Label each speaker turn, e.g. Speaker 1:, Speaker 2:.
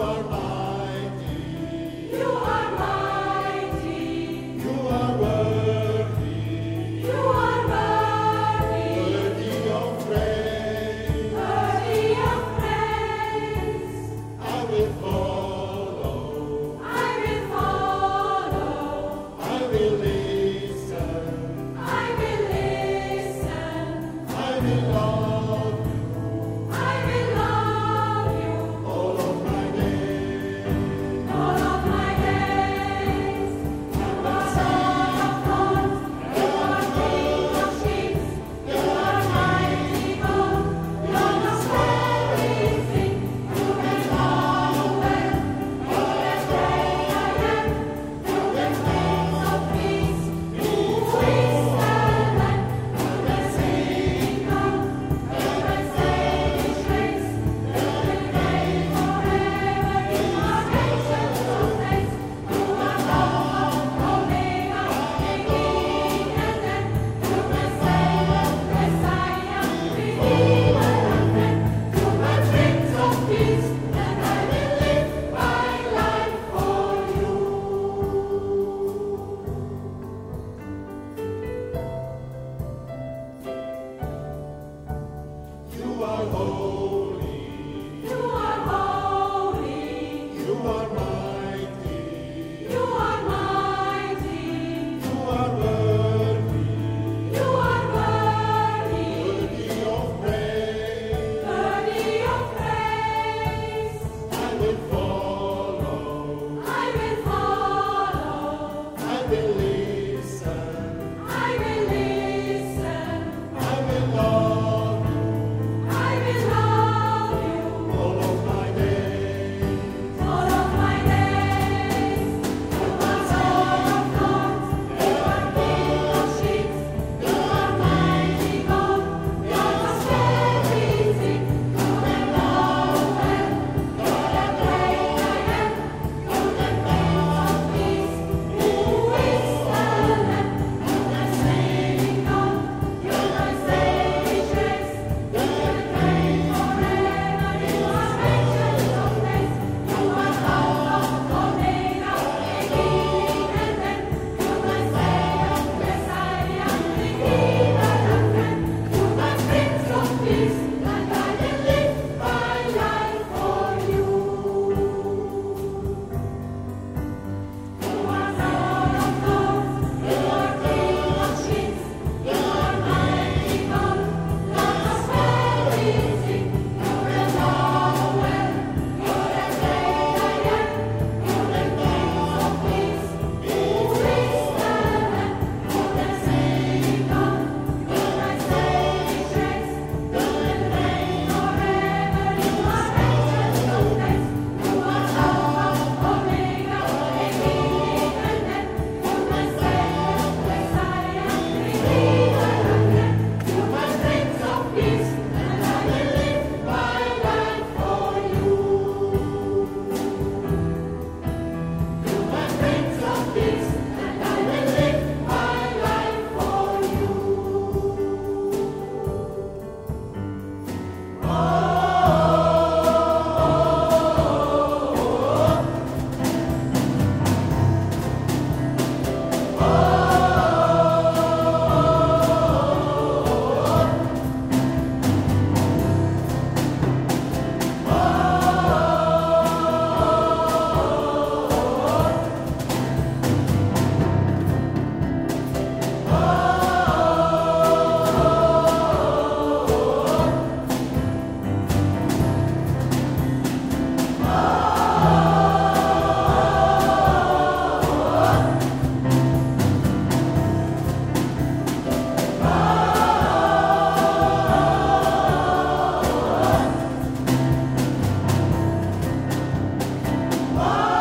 Speaker 1: are mighty.
Speaker 2: You are mighty.
Speaker 1: You are worthy.
Speaker 2: You are worthy.
Speaker 1: Worthy of praise.
Speaker 2: Worthy of praise.
Speaker 1: I will follow.
Speaker 2: I will follow.
Speaker 1: I will listen.
Speaker 2: I will listen.
Speaker 1: I will love
Speaker 2: I will love you
Speaker 1: all of my days.
Speaker 2: all of my days. You are Lord of lords. You are King of kings. You are mighty God. Lord of everything. You make all well. You are the great I am. You the Prince of Peace. Who is the Lamb? You the saving God. You the saving grace. You will reign forever. You are ancient of days. You are Alpha, Omega, beginning and end. You my Savior, Messiah, Redeemer and friend. You my Prince of Peace, and I will live my life for you.
Speaker 1: You are holy.
Speaker 2: You are holy.
Speaker 1: You are mighty.
Speaker 2: You are mighty.
Speaker 1: You are worthy.
Speaker 2: You are worthy.
Speaker 1: Worthy of praise.
Speaker 2: Worthy of praise.
Speaker 1: I will follow.
Speaker 2: I will follow.
Speaker 1: I will listen.
Speaker 2: I will listen.
Speaker 1: I will love you
Speaker 2: I will love you
Speaker 1: all of my days.
Speaker 2: all of my days. You are Lord of lords. You are King of kings. You are mighty God. Lord of everything. You make all well. You are the great I am. You the Prince of Peace. Who is the Lamb? You the saving God. You the saving grace. You will reign forever. You are ancient of days. You are Alpha, Omega, beginning and end. You my Savior, Messiah, Redeemer and friend. You my Prince of Peace, and I will live my life for you. You are Lord of lords. You are King of kings. You are mighty God. Lord of everything. You will all well. You are the great I am. You the Prince of Peace. Who is the Lamb? You the saving God. You the saving grace. You will reign forever. You are ancient of days. You are Alpha, Omega, beginning and end. You my Savior, Messiah, Redeemer and friend. You my Prince of Peace, and I will live my life for you. You my Prince of Peace, and I will live my life for you. Oh